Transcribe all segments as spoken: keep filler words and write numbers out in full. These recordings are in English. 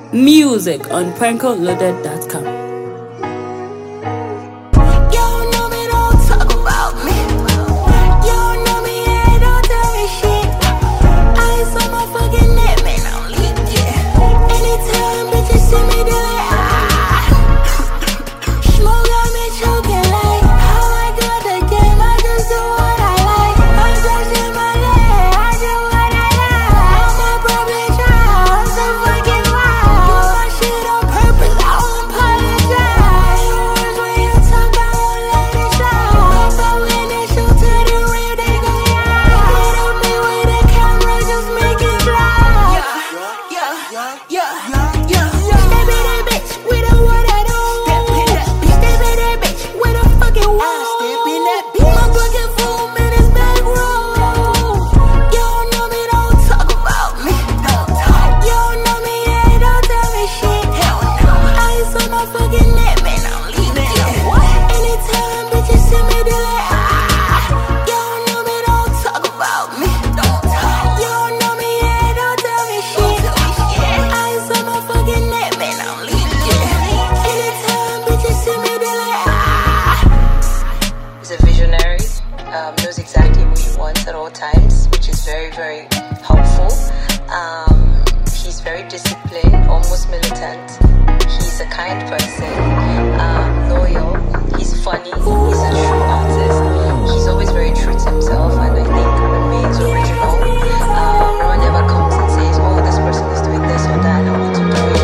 Music on Pranko Loaded dot com. Um, knows exactly what he wants at all times, which is very, very helpful. Um, he's very disciplined, almost militant. He's a kind person, um, loyal. He's funny. He's a true artist. He's always very true to himself, and I think remains original. Um, no one ever comes and says, "Oh, this person is doing this or that. I want to do it."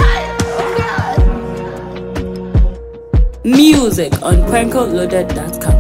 Music on Pranko Loaded dot com.